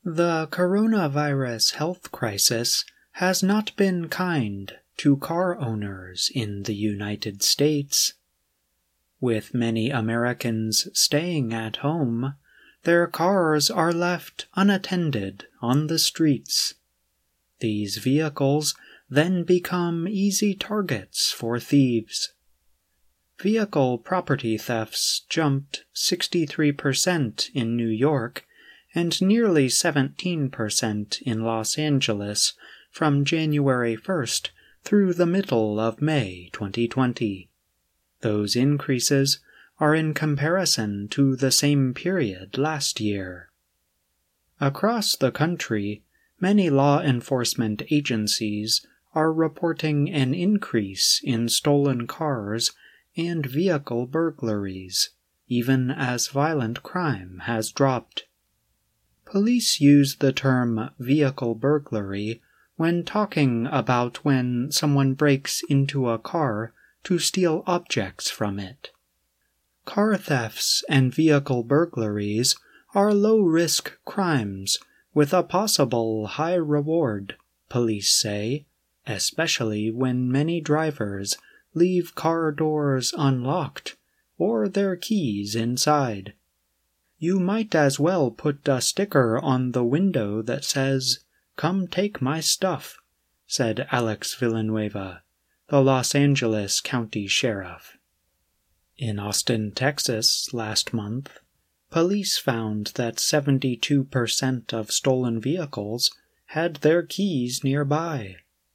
The coronavirus health crisis has not been kind to car owners in the United States. With many Americans staying at home, their cars are left unattended on the streets. These vehicles then become easy targets for thieves. Vehicle property thefts jumped 63% in New York and nearly 17% in Los Angeles from January 1st through the middle of May 2020. Those increases are in comparison to the same period last year. Across the country, many law enforcement agencies are reporting an increase in stolen cars and vehicle burglaries, even as violent crime has dropped. Police use the term vehicle burglary when talking about when someone breaks into a car to steal objects from it. Car thefts and vehicle burglaries are low-risk crimes with a possible high reward, police say, especially when many drivers leave car doors unlocked or their keys inside. You might as well put a sticker on the window that says, "Come take my stuff," said Alex Villanueva, the Los Angeles County Sheriff. In Austin, Texas, last month, police found that 72% of stolen vehicles had their keys nearby.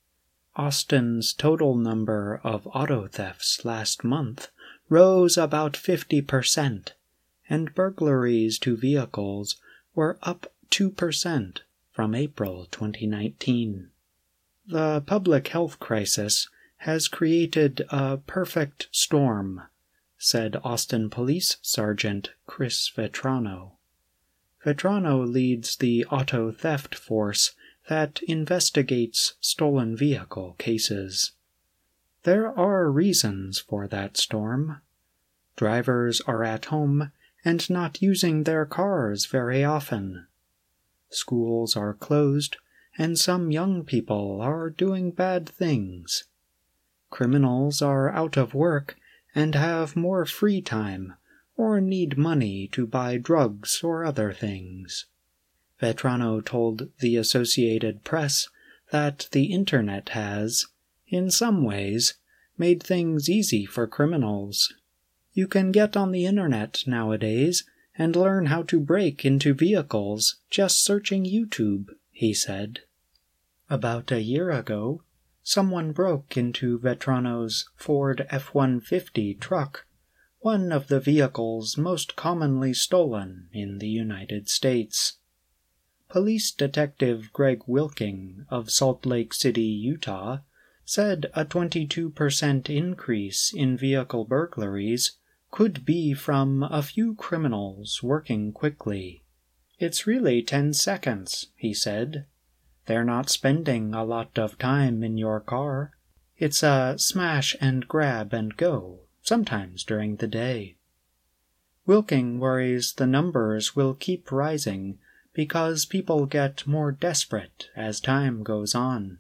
Austin's total number of auto thefts last month rose about 50%, and burglaries to vehicles were up 2% from April 2019. The public health crisis has created a perfect storm, said Austin Police Sergeant Chris Vetrano. Vetrano leads the auto theft force that investigates stolen vehicle cases. There are reasons for that storm. Drivers are at home and not using their cars very often. Schools are closed, and some young people are doing bad things. Criminals are out of work and have more free time or need money to buy drugs or other things. Vetrano told the Associated Press that the Internet has, in some ways, made things easy for criminals. You can get on the Internet nowadays and learn how to break into vehicles just searching YouTube, he said. About a year ago, someone broke into Vetrano's Ford F-150 truck, one of the vehicles most commonly stolen in the United States. Police Detective Greg Wilking of Salt Lake City, Utah, said a 22% increase in vehicle burglaries could be from a few criminals working quickly. "It's really 10 seconds, he said. They're not spending a lot of time in your car. It's a smash and grab and go, sometimes during the day. Wilking worries the numbers will keep rising because people get more desperate as time goes on.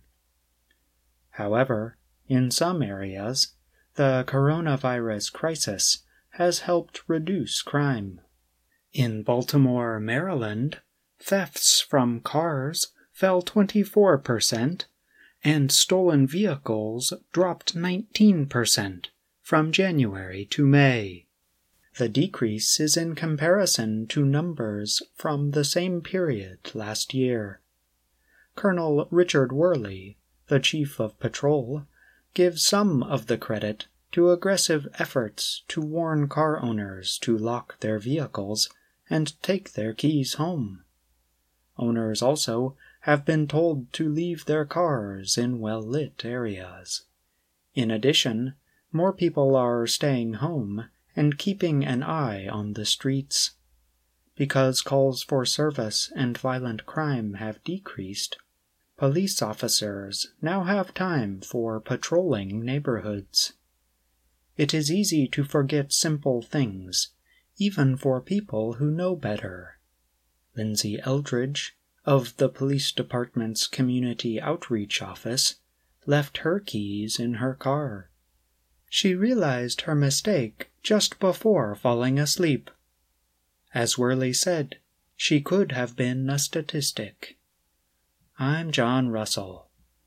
However, in some areas, the coronavirus crisis has helped reduce crime. In Baltimore, Maryland, thefts from cars fell 24%, and stolen vehicles dropped 19% from January to May. The decrease is in comparison to numbers from the same period last year. Colonel Richard Worley, the chief of patrol, gives some of the credit to aggressive efforts to warn car owners to lock their vehicles and take their keys home. Owners also have been told to leave their cars in well-lit areas. In addition, more people are staying home and keeping an eye on the streets. Because calls for service and violent crime have decreased, police officers now have time for patrolling neighborhoods. It is easy to forget simple things, even for people who know better. Lindsay Eldridge, of the police department's community outreach office, left her keys in her car. She realized her mistake just before falling asleep. As Worley said, she could have been a statistic. I'm John Russell.